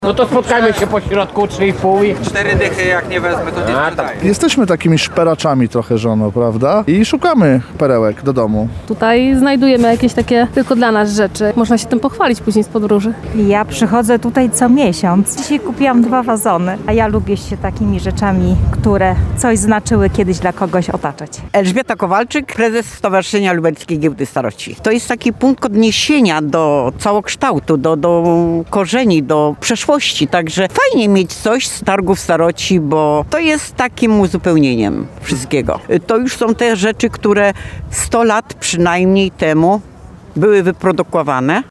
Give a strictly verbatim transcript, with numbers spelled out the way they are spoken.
No to spotkajmy się po środku, trzy i pół i... Cztery dychy jak nie wezmę, to nie sprzedaję. Jesteśmy takimi szperaczami trochę żoną, prawda? I szukamy perełek do domu. Tutaj znajdujemy jakieś takie tylko dla nas rzeczy. Można się tym pochwalić później z podróży. Ja przychodzę tutaj co miesiąc. Dzisiaj kupiłam dwa wazony, a ja lubię się takimi rzeczami, które coś znaczyły kiedyś dla kogoś otaczać. Elżbieta Kowalczyk, prezes Stowarzyszenia Lubelskiej Giełdy Staroci. To jest taki punkt odniesienia do całokształtu, do, do korzeni, do przeszłości. Także fajnie mieć coś z targów Staroci, bo to jest takim uzupełnieniem wszystkiego. To już są te rzeczy, które sto lat przynajmniej temu były wyprodukowane.